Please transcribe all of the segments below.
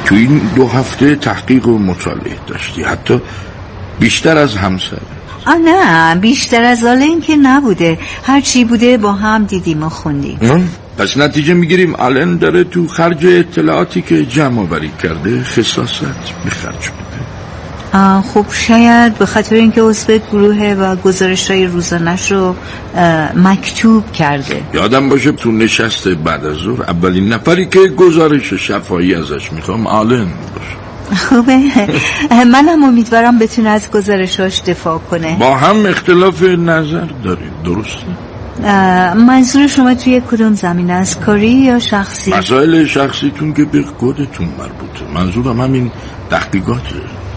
تو این 2 هفته تحقیق و مطالعه داشتی، حتی بیشتر از همسر. نه بیشتر از آلن که نبوده، هر چی بوده با هم دیدیم و خوندیم. پس نتیجه میگیریم آلن داره تو خرج اطلاعاتی که جمع آوری کرده خصاصت بخرج میده. خب شاید به خاطر اینکه عضو گروهه و گزارش‌های روزانه‌اش رو مکتوب کرده. یادم باشه تو نشست بعد از ظهر اولین نفری که گزارش شفاهی ازش میخوام آلن باشه. خوبه، منم امیدوارم بتونه از گزارشاش دفاع کنه. با هم اختلاف نظر داریم، درسته؟ منظور شما توی کدوم زمینه است، کاری یا شخصی؟ مسائل شخصیتون که به خودتون مربوطه، منظورم همین تحقیقاته.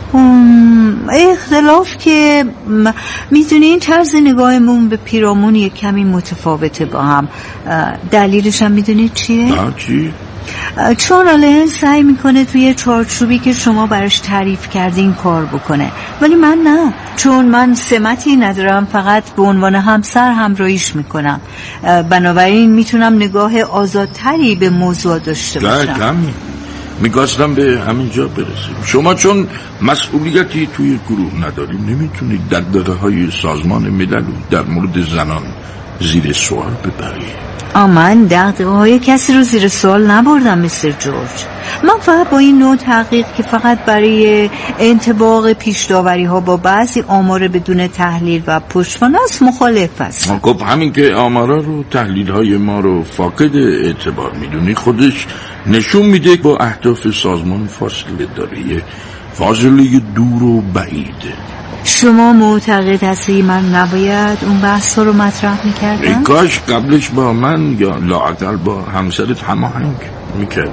اختلاف که میدونین طرز نگاهمون به پیرامون یک کمی متفاوته با هم. دلیلش هم میدونید چیه؟ چی؟ چون آلن سعی میکنه توی چارچوبی که شما براش تعریف کردین کار بکنه، ولی من نه، چون من سمتی ندارم، فقط به عنوان همسر همراهیش میکنم، بنابراین میتونم نگاه آزادتری به موضوع داشته باشم. میگاستم به همینجا برسیم. شما چون مسئولیتی توی گروه نداریم نمیتونید دغدغه‌های سازمان ملل در مورد زنان زیر سوال ببرید. من دغدغه‌های کسی رو زیر سوال نبردم مستر جورج. من فقط با این نوع تحقیق که فقط برای انطباق پیش‌داوری‌ها با بعضی آمار بدون تحلیل و پشتوانه است مخالف هستم. خب همین که آمارا رو تحلیل‌های ما رو فاقد اعتبار میدونی خودش نشون میده با اهداف سازمان فاصله داره، فاصله دور و بعیده. شما معتقد هستی من نباید اون بحثا رو مطرح میکردم؟ ای کاش قبلش با من یا لااقل با همسرت هماهنگ میکردی.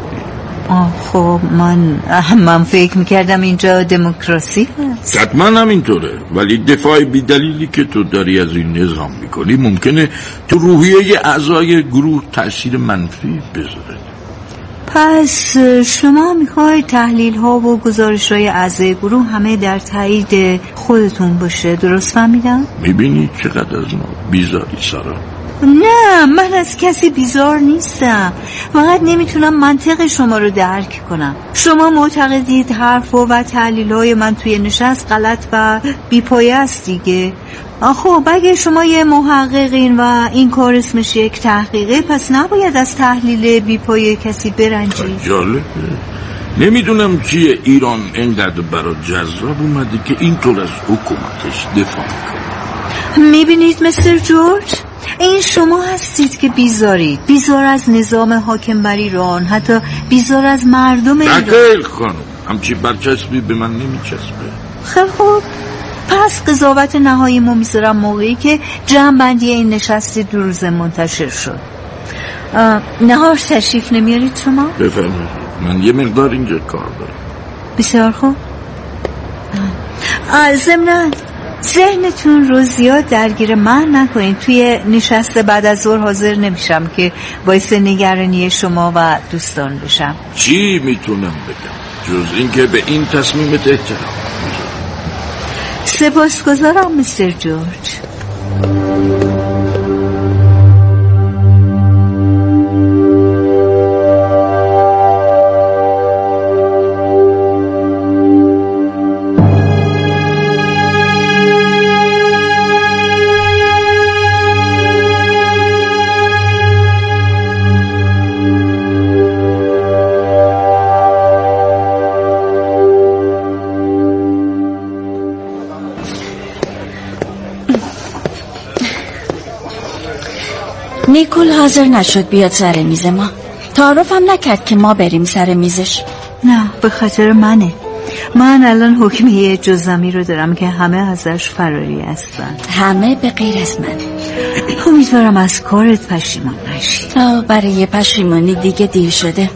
خب من فکر میکردم اینجا دموکراسی هست. حتما همینطوره، ولی دفاع بی دلیلی که تو داری از این نظام میکنی ممکنه تو روحیه اعضای گروه تأثیر منفی بذاره. پس شما میخواید تحلیل ها و گزارش های اعضای گروه همه در تایید خودتون باشه، درست فهمیدم؟ میبینی چقدر از ما بیزاری سارا؟ نه، من از کسی بیزار نیستم، فقط نمیتونم منطق شما رو درک کنم. شما معتقدید حرف و تحلیل های من توی نشست غلط و بیپایه است دیگه. خب اگه شما یه محققین و این کار اسمش یک تحقیقه، پس نباید از تحلیل بیپایه کسی برنجید. جالبه، نمیدونم چیه ایران اینقدر برای جذاب اومده که اینطور از حکومتش دفاع کنه. میبینید مستر جورج، این شما هستید که بیزارید، بیزار از نظام حاکم بر ایران، حتی بیزار از مردم ایران. نکل خانم، همچی برچسبی به من نمیچسبه. خیلی خوب، پس قضاوت نهایی ما میذارم موقعی که جمع‌بندی این نشست 2 روزه منتشر شد. نهار تشریف نمیارید شما؟ بفرمایید، من یه مقدار اینجا کار دارم. بسیار خوب. ضمناً ذهنتون رو زیاد درگیر من نکنین. توی نشست بعد از ظهر حاضر نمیشم که باعث نگرانی شما و دوستان بشم. چی میتونم بگم جز اینکه به این تصمیمت احترام میذارم. سپاسگزارم مستر جورج. نیکول حاضر نشد بیاد سر میز ما. تعارفم نکرد که ما بریم سر میزش. نه، به خاطر منه. من الان حکمیه جزمی رو دارم که همه ازش فراری هستن. همه به غیر از من. امیدوارم از کارت پشیمان نشی. برای پشیمانی دیگه دیر شده.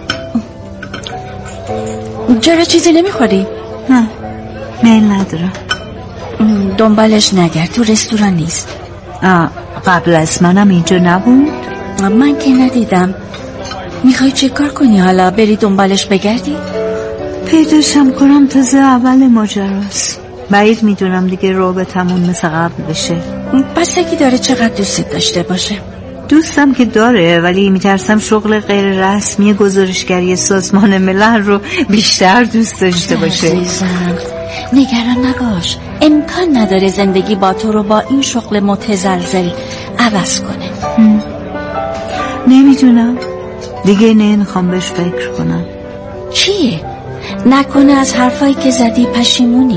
چرا چیزی نمیخوری؟ نه، میل ندارم. دنبالش نگرد، تو رستوران نیست. قبل از منم اینجا نبود؟ من که ندیدم. میخوای چه کار کنی حالا؟ بری دنبالش بگردی؟ پیداشم کنم تازه اول ماجراست. بعید میدونم دیگه رابطمون مثل قبل بشه. بستگی داره چقدر دوستت داشته باشه. دوستم که داره، ولی میترسم شغل غیر رسمی گزارشگری سازمان ملل رو بیشتر دوست داشته باشه. عزیزم نگران نباش، امکان نداره زندگی با تو رو با این شغل متزلزل عوض کنه. نمیدونم، دیگه نمیخوام بهش فکر کنم. چیه؟ نکنه از حرفایی که زدی پشیمونی؟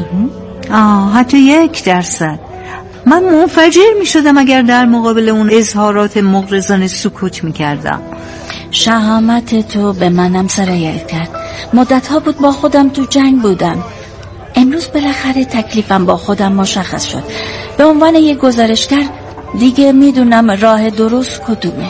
حتی 1%. من منفجر میشدم اگر در مقابل اون اظهارات مغرضانه سکوت میکردم. شهامت تو به منم سرایت کرد. مدتها بود با خودم تو جنگ بودم. امروز بالاخره تکلیفم با خودم مشخص شد. به عنوان یک گزارشگر دیگه میدونم راه درست کدومه.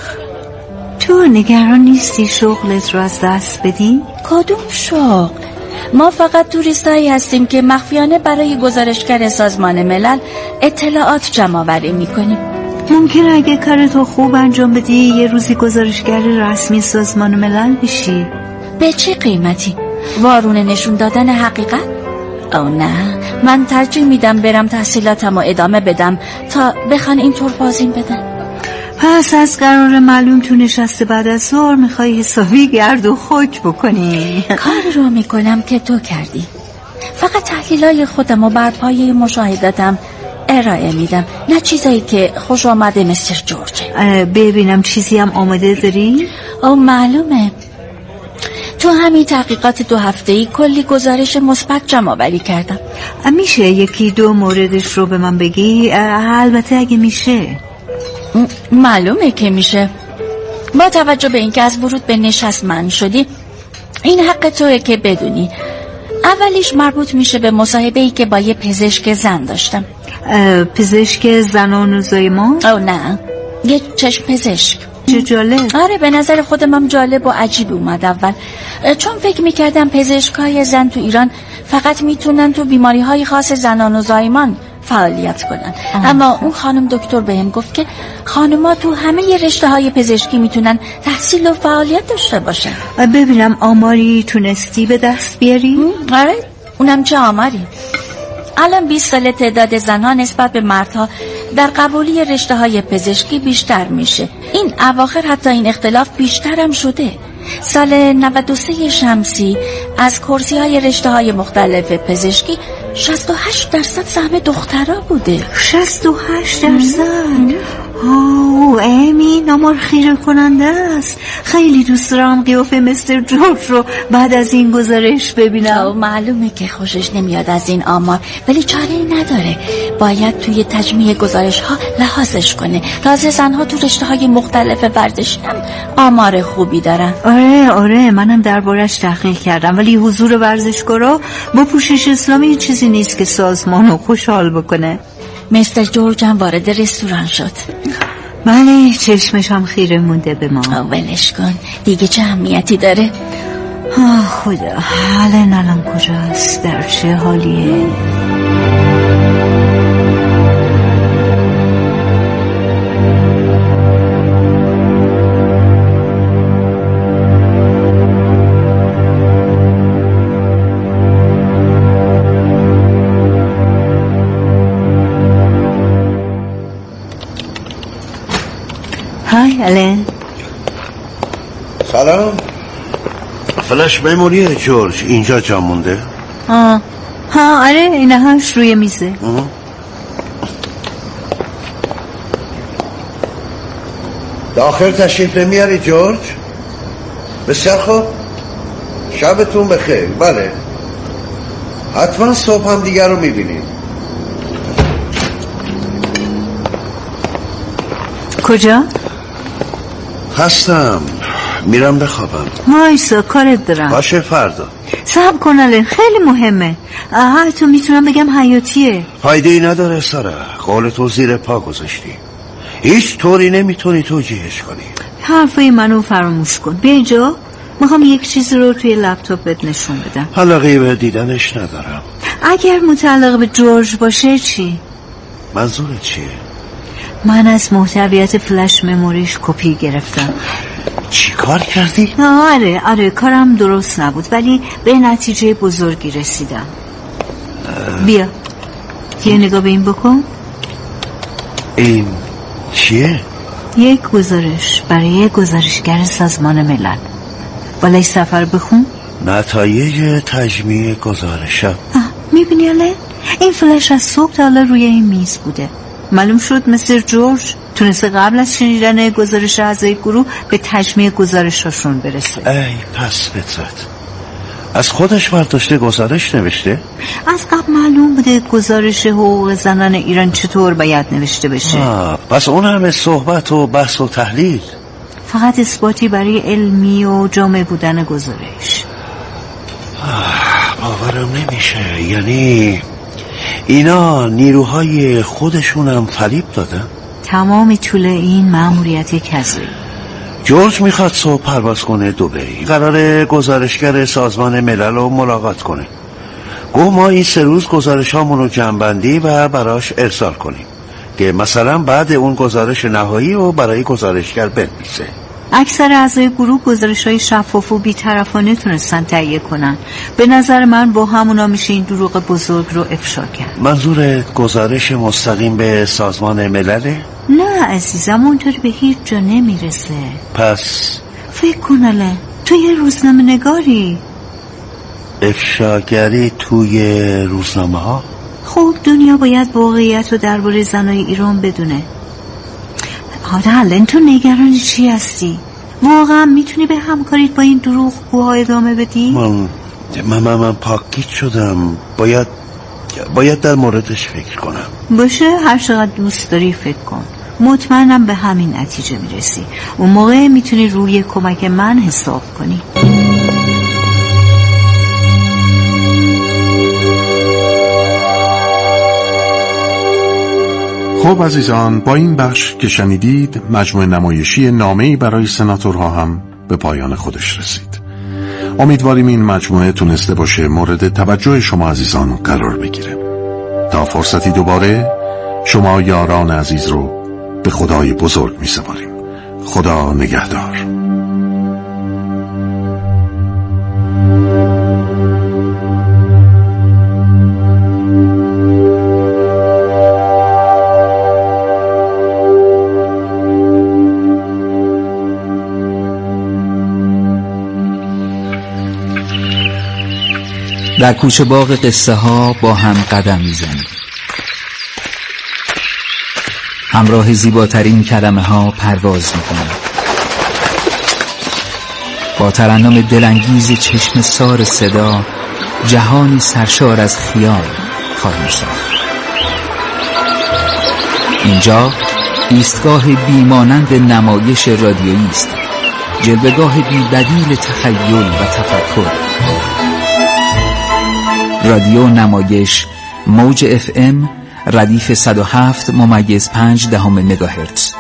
تو نگران نیستی شغلت رو از دست بدی؟ کدوم شغل؟ ما فقط توریستایی هستیم که مخفیانه برای گزارشگر سازمان ملل اطلاعات جمع آوری میکنیم. ممکنه اگه کارتو خوب انجام بدی یه روزی گزارشگر رسمی سازمان ملل بشی. به چه قیمتی؟ وارونه نشون دادن حقیقت؟ او نه، من ترجیح میدم برم تحصیلاتم و ادامه بدم تا بخوان اینطور بازیم بدن. پس از قرار معلوم تو نشسته بعد از ظهر میخوای حسابی گرد و خاک بکنی؟ کار رو میکنم که تو کردی. فقط تحلیلای خودم و بر پایه مشاهداتم ارائه میدم، نه چیزایی که خوش آمده مستر جورج. ببینم چیزی هم آماده داری؟ او معلومه. تو همین تحقیقات 2 هفته‌ای کلی گزارش مثبت جمع آوری کردم. میشه 1-2 موردش رو به من بگی؟ البته اگه میشه. معلومه که میشه. با توجه به اینکه از ورود به نشست منع شدی، این حق توئه که بدونی. اولیش مربوط میشه به مصاحبه‌ای که با یه پزشک زن داشتم. پزشک زنان و زایمان؟ او نه، یه چشم پزشک. چه جالب. آره به نظر خودم هم جالب و عجیب اومد اول، چون فکر میکردم پزشکای زن تو ایران فقط میتونن تو بیماری‌های خاص زنان و زایمان فعالیت کنن. اما اون خانم دکتر بهم گفت که خانوما تو همه رشته‌های پزشکی میتونن تحصیل و فعالیت داشته باشن. ببینم آماری تونستی به دست بیاری؟ آره، اونم چه آماری. الان 20 سال تعداد زنها نسبت به مردها در قبولی رشته‌های پزشکی بیشتر میشه. این اواخر حتی این اختلاف بیشترم شده. سال 93 شمسی از کرسی‌های رشته‌های مختلف پزشکی 68% سهم دخترها بوده. 68%؟ امین آمار خیره کننده است. خیلی دوست دارم قیافه مستر جورج رو بعد از این گزارش ببینم. معلومه که خوشش نمیاد از این آمار، ولی چاره‌ای نداره. باید توی تجمیع گزارش ها لحاظش کنه. تازه زنها تو رشته های مختلف ورزشی هم آمار خوبی دارن. آره منم دربارش تحقیق کردم، ولی حضور ورزشکارا با پوشش اسلامی چیزی نیست که سازمانو خوشحال بکنه. مستر جورج هم وارد رستوران شد. بله، چشمش هم خیره مونده به ما. ولش کن، دیگه چه اهمیتی داره؟ خدا، الان کجاست؟ در چه حالیه؟ های الان. سلام. فلش مموری جورج اینجا جا مونده؟ آره اینهاش روی میزه. داخل تشریف نمیاری جورج؟ بسیار خوب، شبتون بخیر. بله حتما صبح هم دیگر رو میبینیم. کجا؟ هستم، میرم بخوابم. وایسا کارت دارم. باشه فردا. صبر کن الان، خیلی مهمه. تو میتونم بگم حیاتیه. فایده ای نداره سارا، قول تو زیر پا گذاشتی. هیچ طوری نمیتونی توجیهش کنی. حرفای منو فراموش کن. بیا اینجا، میخوام یک چیز رو توی لپتاپت نشون بدم. علاقه به دیدنش ندارم. اگر متعلق به جورج باشه چی؟ منظورت چیه؟ من از محتویات فلش مموریش کپی گرفتم. چی کار کردی؟ آره کارم درست نبود، ولی به نتیجه بزرگی رسیدم. بیا یه نگاه به این بکن. این چیه؟ یک گزارش برای گزارشگر سازمان ملل. بالای سفر بخون. نتایج تجمیع گزارشم. میبینی آلن؟ این فلش از صبح تا حالا روی این میز بوده. معلوم شد مستر جورج تونسته قبل از شنیدن گزارش اعضای گروه به تجمیع گزارشاشون برسه. ای پس فطرت، از خودش برداشته گزارش نوشته؟ از قبل معلوم بوده گزارش حقوق زنان ایران چطور باید نوشته بشه. پس اون همه صحبت و بحث و تحلیل فقط اثباتی برای علمی و جامع بودن گزارش. باورم نمیشه. یعنی اینا نیروهای خودشونم فریب دادن؟ تمام طول این مأموریت کذبی. جورج میخواد صبح پرواز کنه دبی. قراره گزارشگر سازمان ملل رو ملاقات کنه. گفت ما این 3 روز گزارش هامون رو جمع‌بندی و براش ارسال کنیم که مثلا بعد اون گزارش نهایی رو برای گزارشگر بنویسه. اکثر اعضای گروه گزارش‌های شفاف و بی‌طرفانه تونستن تهیه کنن. به نظر من با همونا میشه این دروغ بزرگ رو افشا کرد. منظورت گزارش مستقیم به سازمان ملله؟ نه عزیزم، اونطوری به هیچ جا نمیرسه. پس فکر کن الان تو یه روزنامه نگاری. افشاگری توی روزنامه ها؟ خب دنیا باید واقعیت رو درباره زنای ایران بدونه. حالا الان تو نگران چی هستی؟ واقعا میتونی به همکاریت با این دروغگوها ادامه بدی؟ من پاکیت شدم. باید در موردش فکر کنم. باشه، هر چقدر دوست داری فکر کن. مطمئنم به همین نتیجه میرسی. اون موقع میتونی روی کمک من حساب کنی. خب عزیزان، با این بخش که شنیدید مجموعه نمایشی نامه‌ای برای سناتورها هم به پایان خودش رسید. امیدواریم این مجموعه تونسته باشه مورد توجه شما عزیزان قرار بگیره. تا فرصتی دوباره شما یاران عزیز رو به خدای بزرگ می‌سپاریم. خدا نگهدار. در کوچه باغ قصه ها با هم قدم میزنیم. همراه زیباترین کلمه ها پرواز میکنیم. با ترنم دلانگیز چشم سار صدا جهانی سرشار از خیال خواهیم ساخت. اینجا ایستگاه بیمانند نمایش رادیویی است، جلوه‌گاه بی‌بدیل تخیل و تفکر. رادیو نمایش موج FM ردیف 107.5 مگاهرتز.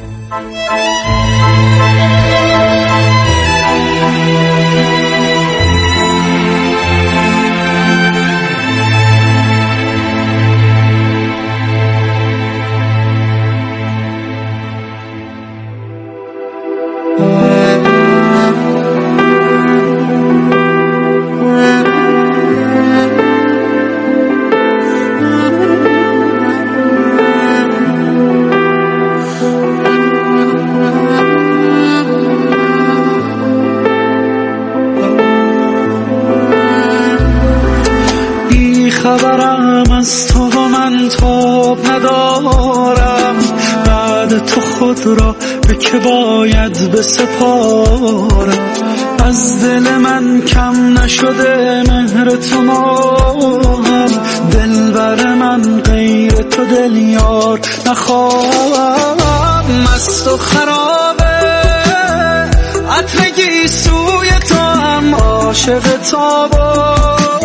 خبرم از تو و من تاب ندارم، بعد تو خود را به که باید بسپارم. از دل من کم نشده مهر تو ماهم، دلبر من غیر تو دل یار نخواهم. مست و خرابه عطر گیسوی تو هم عاشق تابا،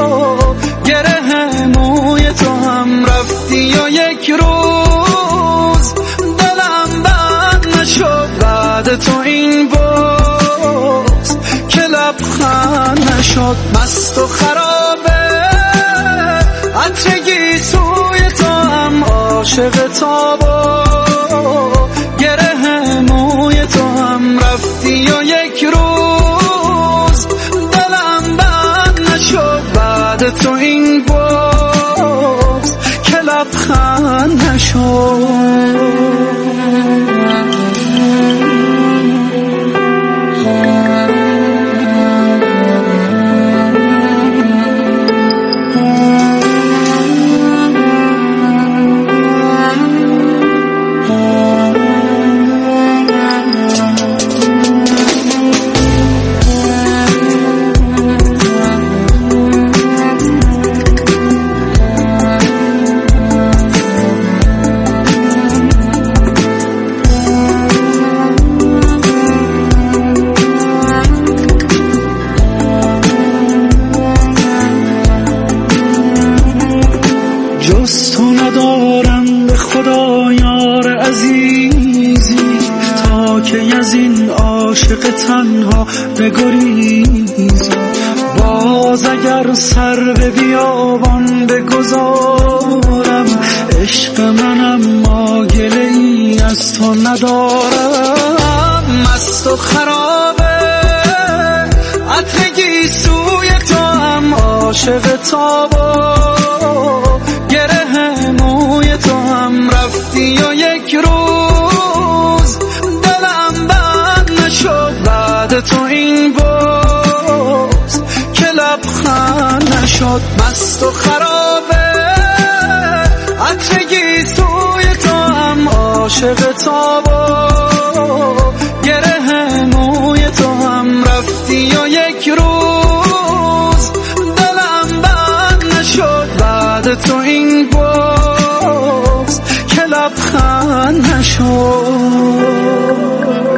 گره موی تو هم رفتی و یک روز دلم بند نشد بعد تو این باز که لبخند نشد. مست و خرابه عطر گیسوی تو هم عاشق تابا، گره موی تو هم رفتی و یک روز دلم بند نشد بعد تو این باز که لبخند نشد. جز تو ندارم به خدا یار عزیزی، تا که از این عاشق تنها بگریزی. باز اگر سر به بیابان بگذارم، عشق منم ما گله‌ای از تو ندارم. مست و خرابه عطر گیسوی تو هم، عاشق تابا گره موی تو هم. رفتی و یک روز دلم بند نشد، بعد تو این باز که لبخند نشد. مست و خرابه عطر گیسوی تو هم، عاشق تابا گره موی تو هم. رفتی و یک روز دلم بند نشد، بعد تو این باز که لبخند نشد.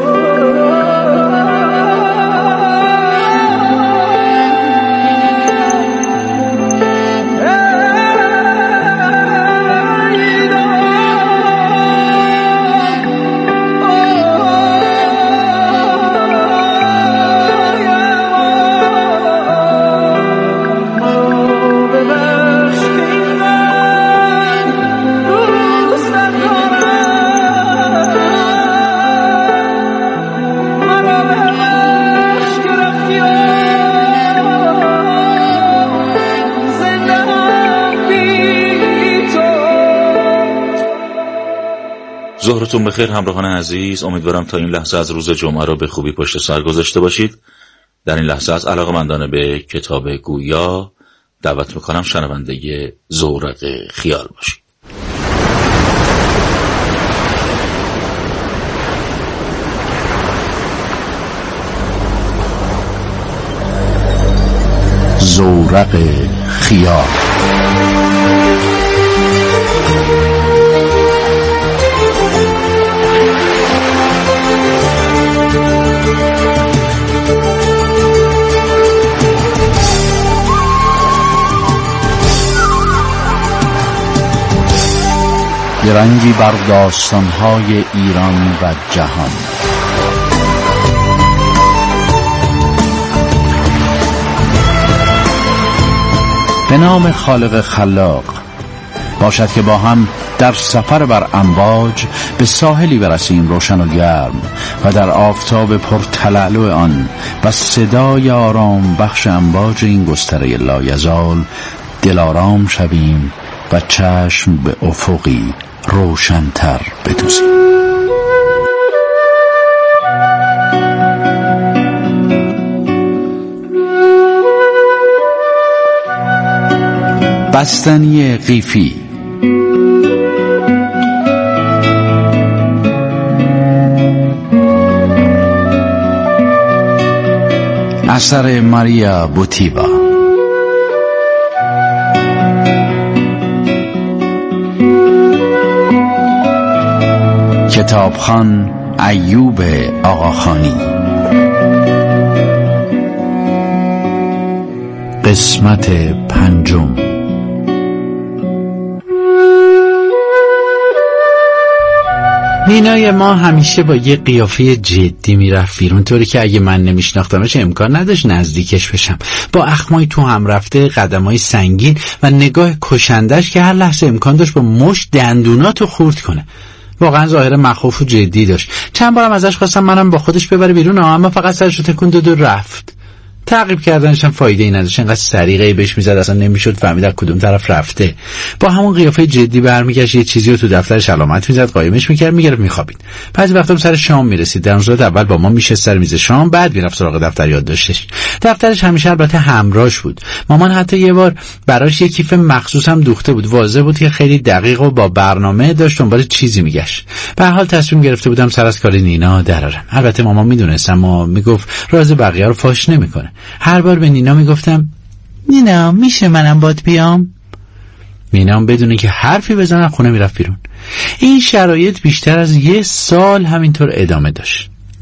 ظهرتون بخیر همراهان عزیز. امیدوارم تا این لحظه از روز جمعه را به خوبی پشت سر گذاشته باشید. در این لحظه از علاقه‌مندان به کتاب گویا دعوت میکنم شنونده زورق خیال باشید. زورق خیال. یه رنگی بر داستان‌های ایران و جهان. به نام خالق خلاق. باشد که با هم در سفر بر امواج به ساحلی برسیم روشن و گرم و در آفتاب پرتلالو آن و صدای آرام بخش امواج این گستره لایزال دلارام شویم و چشم به افقی روشن‌تر بدوزیم. بستنی قیفی. اثر ماریا بوتیوا. کتابخوان ایوب آقاخانی. قسمت 5. نینای ما همیشه با یه قیافه جدی میرفت بیرون، طوری که اگه من نمیشناختمش امکان نداشت نزدیکش بشم. با اخمای تو هم رفته، قدمای سنگین و نگاه کشندش که هر لحظه امکان داشت با مشت دندوناتو خورد کنه. واقعا ظاهر مخوف و جدی داشت. چند بارم ازش خواستم منم با خودش ببره بیرون، اما فقط سرشو تکون داد و رفت. تعقیب کردنش هم فایده ای نداشت، انقدر سریعه بهش میزد اصلا نمیشد فهمید از کدوم طرف رفته. با همون قیافه جدی برمیگشت، یه چیزی رو تو دفترش علامت میزد، قایمش میکرد، میگرفت میخوابید. بعضی وقتا سر شام میرسید، در روزهای اول با ما میشست سر میز شام، بعد میرفت سراغ دفتر یادداشتش. دفترش همیشه البته همراهش بود. مامان حتی یه بار براش یه کیف مخصوص هم دوخته بود. واضح بود که خیلی دقیق و با برنامه داشت دنبال چیزی میگشت. به هر حال تصمیم گرفته بودم سر از کار نینا درارم. البته مامان میدونست، اما میگفت راز بقیه رو فاش نمیکنه. هر بار به نینا میگفتم نینا میشه منم باد بیام؟ نینا هم بدونه که حرفی بزنه خونه میرفت بیرون. این شرایط بیشتر از 1 سال همینطور ادامه داشت.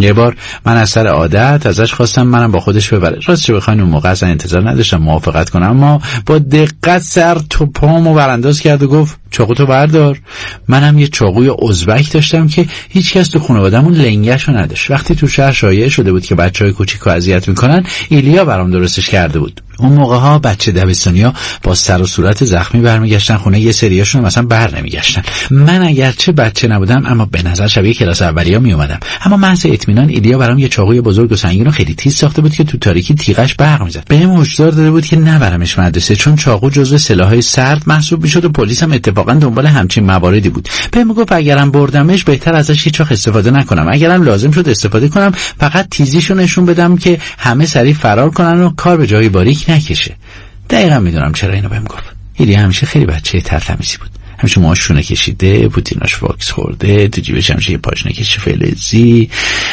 یه بار من از سر عادت ازش خواستم منم با خودش ببره. راستش بخواین اون موقع اصلا انتظار نداشتم موافقت کنم، اما با دقت سر تو پامو برانداز کرد و گفت چاقو تو بردار. منم یه چاقوی ازبک داشتم که هیچ کس تو خانواده‌مون لنگشو نداشت. وقتی تو شهر شایع شده بود که بچهای کوچیکو اذیت میکنن، ایلیا برام درستش کرده بود. اون موقع‌ها بچه دبستانیا با سر و صورت زخمی برمیگشتن خونه، یه سریاشون مثلا بر نمیگشتن. من اگرچه بچه نبودم اما به نظر شبیه کلاس اولیا می اومدم. اما محض اطمینان ایلیا برام یه چاقوی بزرگ و سنگین و خیلی تیز ساخته بود که تو تاریکی تیغش برق می‌زد. بهم هشدار داده بود که نبرمش مدرسه، چون چاقو جزو سلاح‌های سرد محسوب می‌شد و پلیس هم اتفاقا دنبال همچین مواردی بود. بهم گفت اگرم بردمش بهتر ازش هیچ وقت استفاده نکنم، اگرم لازم شد استفاده کنم فقط تیزیشو نشون بدم که همه سریع فرار کنن و کار به جای باریک نکشه. دقیقاً میدونم چرا اینو بهم گفت. ایلیا همیشه خیلی بچه ترتمیزی بود. همیشه موهاش شونه کشیده، پوتیناش واکس خورده، تو جیبش همیشه یه پاشنکش فلزی.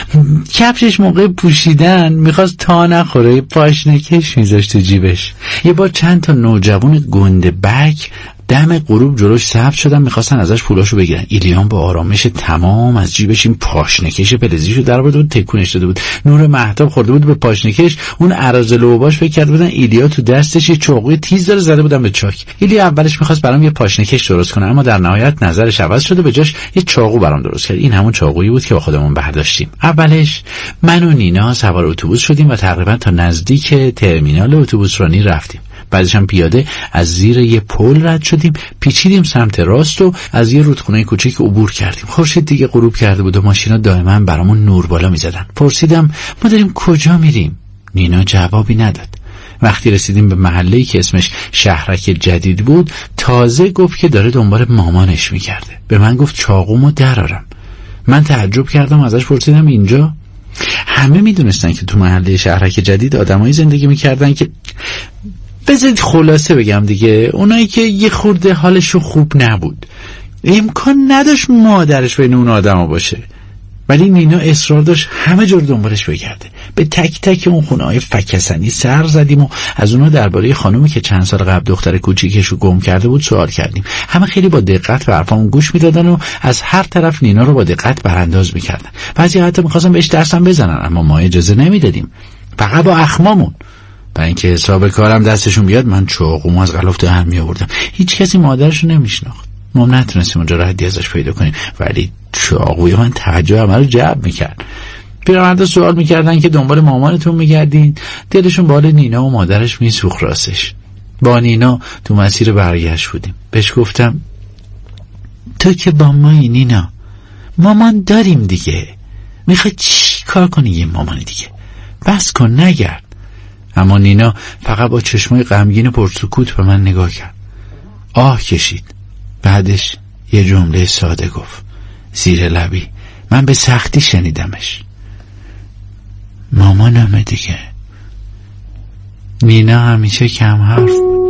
کفشش موقع پوشیدن میخواست تا نخوره پاشنکش میذاشت تو جیبش. یه بار چند تا نوجوان گنده بک دم غروب جلوش ثبت شدن، میخواستن ازش پولاشو بگیرن. ایلیان با آرامش تمام از جیبش این پاشنکش فلزیشو درآورده بود، تکونش داده بود. نور مهتاب خورده بود به پاشنکش. اون اراذل و باش فکر کرده بودن ایلیا تو دستش یه چاقوی تیز داره، زده بودن به چاک. ایلیا اولش میخواست برام یه پاشنکش درست کنه، اما در نهایت نظرش عوض شد و به جاش یه چاقو برام درست کرد. این همون چاقویی بود که با خودمون برداشتیم. اولش من و نینا سوار اتوبوس شدیم و تقریبا تا نزدیک ترمینال اتوبوسرانی رفتیم. بعدش هم پیاده از زیر یه پل رد شدیم، پیچیدیم سمت راست و از یه رودخونه کوچیک عبور کردیم. خورشید دیگه غروب کرده بود و ماشینا دائما برامون نور بالا می‌زدن. پرسیدم ما داریم کجا میریم؟ نینا جوابی نداد. وقتی رسیدیم به محله‌ای که اسمش شهرک جدید بود، تازه گفت که داره دنبال مامانش می‌گرده. به من گفت چاقومو درارم. من تعجب کردم، ازش پرسیدم اینجا؟ همه میدونستن که تو محله شهرک جدید آدمایی زندگی می‌کردن که بذارید خلاصه بگم دیگه، اونایی که یه خورده حالشو خوب نبود. امکان نداشت مادرش بین اون آدما باشه، ولی نینا اصرار داشت همه جور دنبالش بگرده. به تک تک اون خونه‌های فکسنی سر زدیم و از اونا درباره خانومی که چند سال قبل دختر کوچیکشو گم کرده بود سوال کردیم. همه خیلی با دقت به حرفامون گوش میدادن و از هر طرف نینا رو با دقت برانداز میکردن. بعضی حتی می‌خواستن بهش دستم بزنن، اما ما اجازه نمیدادیم، فقط با اخمامون. برای اینکه حساب کارم دستشون بیاد من چاقومو از غلاف در می آوردم. هیچ کسی مادرشو نمیشناخت. ما نتونستیم اونجا ردی ازش پیدا کنیم، ولی چاقوی من توجه همه رو جلب میکرد. پیرمردا سوال میکردن که دنبال مامانتون میگردین، دلشون بال نینا و مادرش میسوخت. راستش با نینا تو مسیر برگشت بودیم. بهش گفتم تو که با مایی نینا، مامان داریم دیگه، میخوای چی کار کنی یه مامان دیگه؟ بس کن نگرد. اما نینا فقط با چشمای غمگین پرسکوت به من نگاه کرد، آه کشید. بعدش یه جمله ساده گفت زیر لبی، من به سختی شنیدمش، مامانمه دیگه. نینا همیشه کم حرف بود.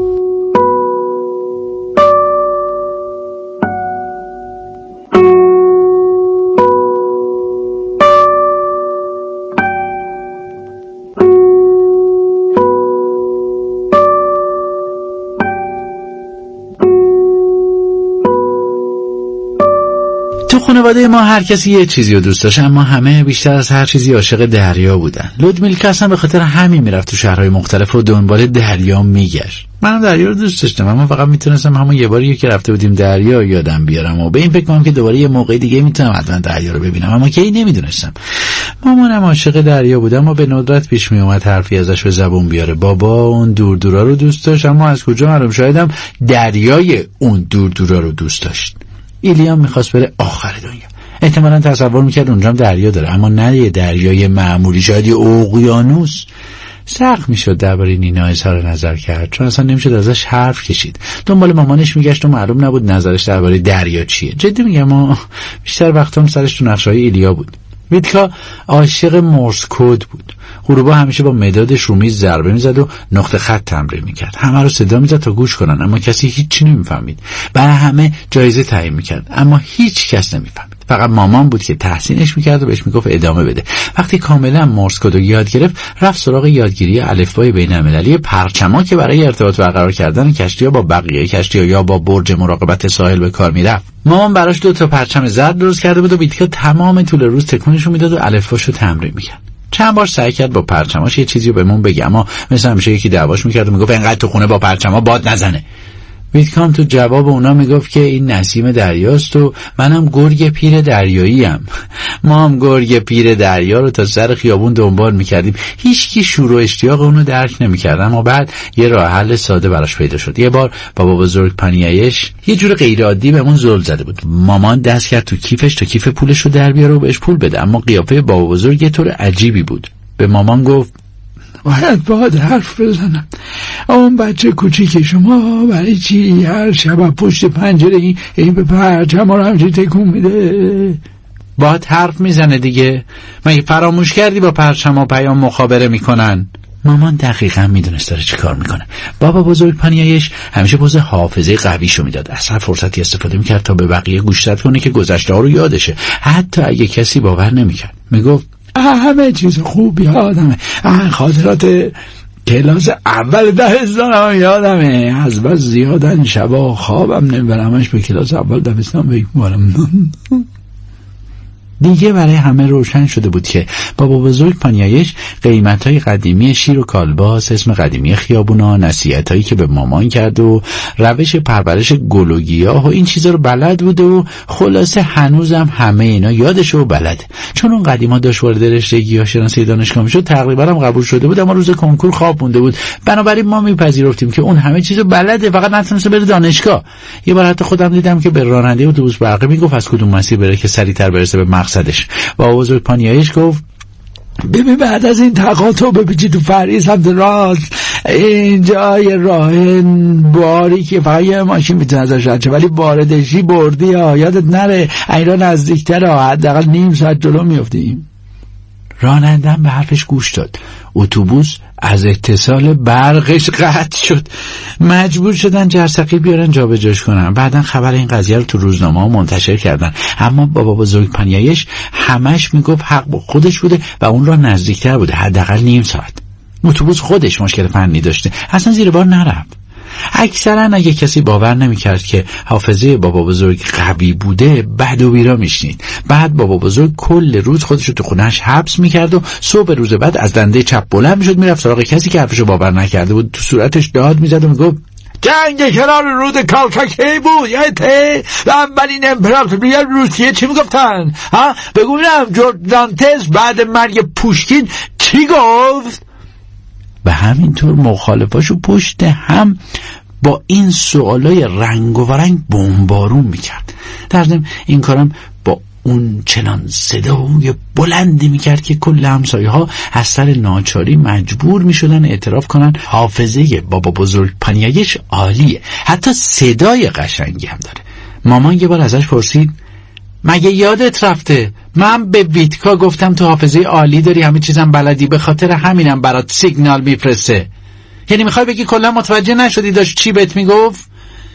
خانواده ما هر کسی یه چیزی رو دوست داشت، اما همه بیشتر از هر چیزی عاشق دریا بودن. لودمیلکا اصلا به خاطر همین میرفت تو شهرهای مختلف و دنبال دریا میگشت. منم دریا رو دوست داشتم، اما فقط میتونستم همون یه باری که رفته بودیم دریا یادم بیارم و به این فکر کنم که دوباره یه موقع دیگه میتونم حتما دریا رو ببینم، اما کی نمیدونستم. مامانم عاشق دریا بود، اما به ندرت پیش میومد حرفی ازش به زبون بیاره. بابا اون دوردورا رو دوست داشت، اما از کجا معلوم شایدم دریای اون دوردورا رو دوست داشت. ایلیا میخواست بره آخر دنیا. احتمالاً تصور میکرد اونجا دریا داره، اما نه یه دریای معمولی، شاید یه اقیانوس. سخت میشد درباره نینا اظهار نظر کرد، چون اصلا نمیشد ازش حرف کشید. دنبال مامانش میگشت و معلوم نبود نظرش درباره دریا چیه. جدی میگم، ما بیشتر وقتام سرش تو نقشه‌های ایلیا بود. ویتکا عاشق مورس کد بود. غروبا همیشه با مدادش رو میز ضربه میزد و نقطه خط تمرین میکرد. همه رو صدا میزد تا گوش کنن، اما کسی هیچی نمیفهمید. برای همه جایزه تعیین میکرد، اما هیچ کس نمیفهمید. فقط مامان بود که تحسینش میکرد و بهش میگفت ادامه بده. وقتی کاملا مورس کد یاد گرفت، رفت سراغ یادگیری الفبای بین‌المللی پرچما که برای ارتباط برقرار کردن کشتی‌ها با بقیه کشتی‌ها یا با برج مراقبت ساحل به کار میرفت. مامان براش 2 تا پرچم زرد درست کرده بود و ویتکا تمام طول روز تکونشو میداد و الفباشو تمرین میکرد. چند بار سعی کرد با پرچماش یه چیزی رو بهمون بگه، اما مثلا همیشه یکی دعواش میکرد و میگفت انقدر تو خونه با پرچما باد نزنه. ویتکام تو جواب اونا میگفت که این نسیم دریاست و منم گرگ پیر دریاییم. ما هم گرگ پیر دریا رو تا سر خیابون دنبال میکردیم. هیچکی شور و اشتیاق اونو درک نمیکرد، اما بعد یه راه حل ساده براش پیدا شد. یه بار بابا بزرگ پانیایش یه جور غیر عادی بهمون زل زده بود. مامان دست کرد تو کیفش تا کیف پولش رو در بیاره و بهش پول بده، اما قیافه بابا بزرگ یه طور عجیبی بود. به مامان گفت باید حرف بزنم. اون بچه کوچیک شما برای چی هر شب پشت پنجره این به پرچم رو همچی تکون میده؟ باید حرف میزنه دیگه. مگه فراموش کردی با پرچم و پیام مخابره میکنن؟ مامان دقیقا میدونست داره چی کار میکنه. بابا بزرگ پانیایش همیشه پوز حافظه قویشو میداد. اصلا فرصتی استفاده میکرد تا به بقیه گوشزد کنه که گذشته ها رو یادشه، حتی اگه کسی باور نمیکرد. میگفت همه چیز خوب یادمه، خاطرات کلاس اول دبستان هم یادمه، از بس زیادن شبا خوابم نمیبرمش به کلاس اول دبستان بگمارم. دیگه برای همه روشن شده بود که بابا بزرگ پانیایش قیمت‌های قدیمی شیر و کالباس، اسم قدیمی خیابونا، نصیحتایی که به مامان کرد و روش پرورش گل و گیاه و این چیزا رو بلد بود و خلاصه هنوزم همه اینا یادشه و بلده. چون اون قدیما داشت وارد رشته گیاهشناسی دانشگاه میشد، تقریبا هم قبول شده بود، اما روز کنکور خواب مونده بود. بنابراین ما میپذیرفتیم که اون همه چیزو بلده، فقط نتونسته بره دانشگاه. یه بار حتی خودم دیدم که به راننده اتوبوس برقی میگفت از کدوم مسیر بره که سریعتر برسه به مقصدش. با بزرگ پانیایش گفت ببین بعد از این تقاطع بپیچی تو فرعی سمت راست، اینجا یه راه باری که فقط یه ماشین میتونه ازش رد شه، ولی باردشی بردی ها، یادت نره این را نزدیکتر ها، حداقل نیم ساعت جلو میافتیم. راننده‌ام به حرفش گوش داد. اتوبوس از اتصال برقش قطع شد. مجبور شدن جرثقیل بیارن جابجاش کنن. بعدن خبر این قضیه رو تو روزنامه ها منتشر کردن، اما بابا بزرگ پانیایش همش میگفت حق با خودش بوده و اون را نزدیکتر بوده، حداقل نیم ساعت. اتوبوس خودش مشکل فنی داشته، اصلا زیر بار نرفت. اکثرا اگه کسی باور نمیکرد که حافظه بابا بزرگ قوی بوده، بد و بیرا میشنید. بعد بابا بزرگ کل روز خودشو تو خونهش حبس میکرد و صبح روز بعد از دنده چپ بلند میشد، میرفت سراغ کسی که حرفشو باور نکرده بود، تو صورتش داد میزد و میگفت جنگ کنار رود کالکاکی بود، یادته؟ و اولین امپراتوری روسیه چی میگفتن؟ ها بگو ببینم جوردانتس بعد مرگ پوشکین چی گفت؟ و همینطور مخالفاشو پشت هم با این سوالای رنگ و رنگ بمبارون میکرد. در ضمن این کارم با اون چنان صدای بلندی میکرد که کل همسایه ها از سر ناچاری مجبور میشدن اعتراف کنن حافظه بابا بزرگ پانیایش عالیه، حتی صدای قشنگی هم داره. مامان یه بار ازش پرسید مگه یادت رفته من به ویتکا گفتم تو حافظه عالی داری، همه چیزم بلدی، به خاطر همینم برات سیگنال میفرسته؟ یعنی میخوای بگی کلا متوجه نشدی داشت چی بهت میگفت؟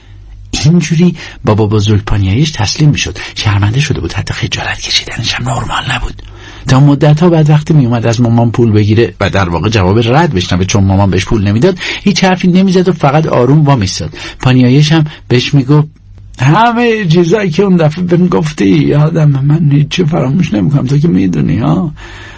اینجوری بابا بزرگ پانیایش تسلیم میشد. شرمنده شده بود، حتی خجالت کشیدنش هم نرمال نبود. تا مدت‌ها بعد وقتی میومد از مامان پول بگیره و در واقع جواب رد بشنوه چون مامان بهش پول نمیداد، هیچ حرفی نمیزد و فقط آروم وامیستاد. پانیایش هم بهش میگفت همه چیزایی که اون دفعه بهم گفتی یادم، من هیچی فراموش نمیکنم، تو که میدونی ها.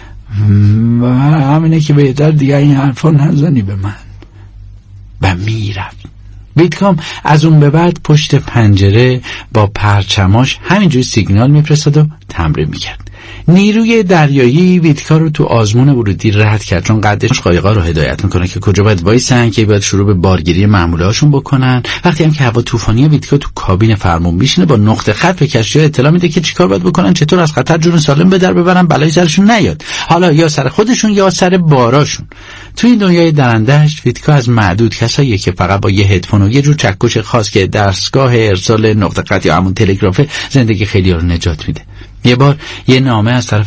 و همینه که بهتر دیگه این حرفا نزنی به من. و میرفت. ویتکام از اون به بعد پشت پنجره با پرچماش همینجوری سیگنال میفرستاد و تمرین میکرد. نیروی دریایی ویتکا رو تو آزمون ورودی رد کرد، چون قدش قایقا رو هدایت میکنه که کجا باید وایسن، که باید شروع به بارگیری معموله هاشون بکنن. وقتی هم که هوا طوفانیه، ویتکا تو کابین فرمون میشینه، با نقطه خط به کشتی‌ها اطلاع میده که چیکار باید بکنن، چطور از خطر جون سالم به در ببرن، بلای سرشون نیاد، حالا یا سر خودشون یا سر باراشون. تو این دنیای درنده‌اش ویتکا از معدود کساییه که فقط با یه هدفون و یه جور چکش خاص که دستگاه ارسال نقطه خط یا همون تلگرافه زندگی خیلی‌ها رو نجات میده. یه بار یه نامه از طرف